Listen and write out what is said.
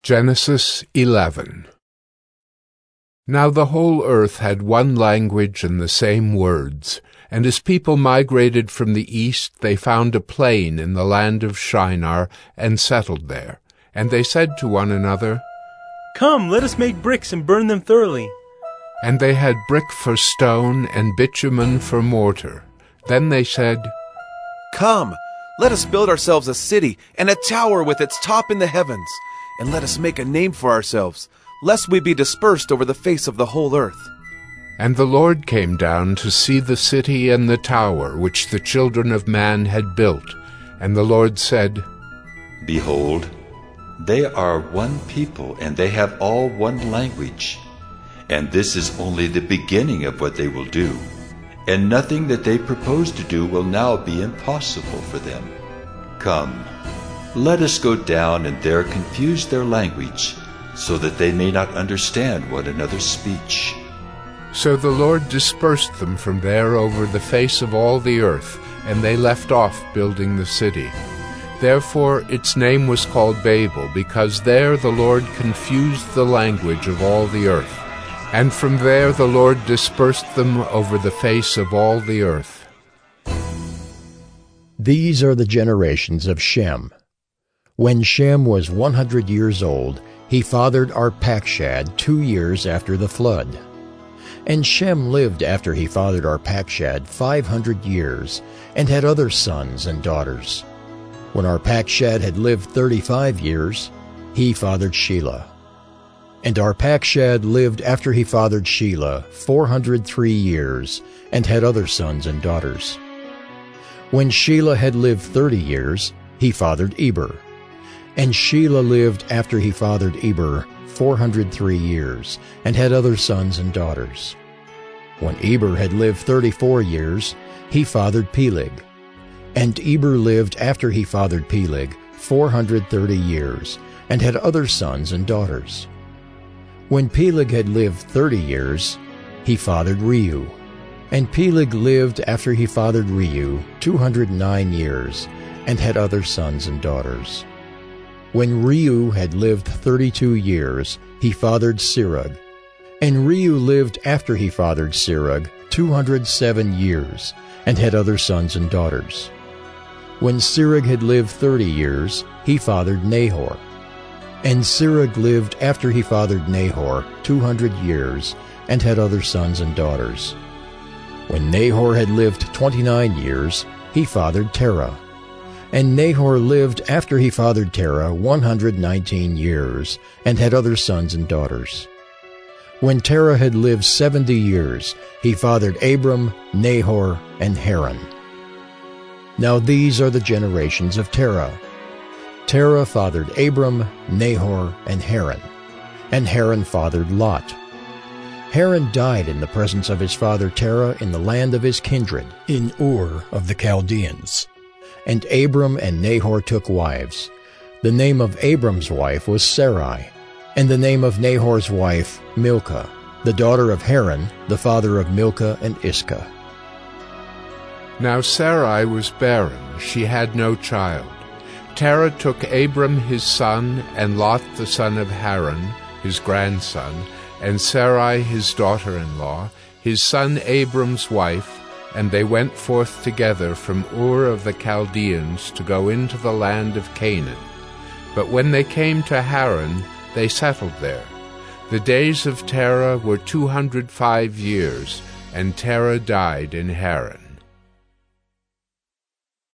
Genesis 11. Now the whole earth had one language and the same words, and as people migrated from the east, they found a plain in the land of Shinar and settled there. And they said to one another, "Come, let us make bricks and burn them thoroughly." And they had brick for stone and bitumen for mortar. Then they said, "Come, let us build ourselves a city and a tower with its top in the heavens, and let us make a name for ourselves, lest we be dispersed over the face of the whole earth." And the Lord came down to see the city and the tower which the children of man had built. And the Lord said, "Behold, they are one people, and they have all one language. And this is only the beginning of what they will do. And nothing that they propose to do will now be impossible for them. Come, let us go down and there confuse their language, so that they may not understand one another's speech." So the Lord dispersed them from there over the face of all the earth, and they left off building the city. Therefore its name was called Babel, because there the Lord confused the language of all the earth. And from there the Lord dispersed them over the face of all the earth. These are the generations of Shem. When Shem was 100 years old, he fathered Arpachshad 2 years after the flood. And Shem lived after he fathered Arpachshad 500 years, and had other sons and daughters. When Arpachshad had lived 35 years, he fathered Shelah. And Arpachshad lived after he fathered Shelah 403 years, and had other sons and daughters. When Shelah had lived 30 years, he fathered Eber. And Shelah lived after he fathered Eber 403 years, and had other sons and daughters. When Eber had lived 34 years, he fathered Peleg. And Eber lived after he fathered Peleg 430 years, and had other sons and daughters. When Peleg had lived 30 years, he fathered Reu. And Peleg lived after he fathered Reu 209 years, and had other sons and daughters. When Reu had lived 32 years, he fathered Serug. And Reu lived after he fathered Serug 207 years, and had other sons and daughters. When Serug had lived 30 years, he fathered Nahor. And Serug lived after he fathered Nahor 200 years, and had other sons and daughters. When Nahor had lived 29 years, he fathered Terah. And Nahor lived after he fathered Terah 119 years, and had other sons and daughters. When Terah had lived 70 years, he fathered Abram, Nahor, and Haran. Now these are the generations of Terah. Terah fathered Abram, Nahor, and Haran. And Haran fathered Lot. Haran died in the presence of his father Terah in the land of his kindred, in Ur of the Chaldeans. And Abram and Nahor took wives. The name of Abram's wife was Sarai, and the name of Nahor's wife Milcah, the daughter of Haran, the father of Milcah and Iscah. Now Sarai was barren, she had no child. Terah took Abram his son, and Lot the son of Haran, his grandson, and Sarai his daughter-in-law, his son Abram's wife, and they went forth together from Ur of the Chaldeans to go into the land of Canaan. But when they came to Haran, they settled there. The days of Terah were 205 years, and Terah died in Haran.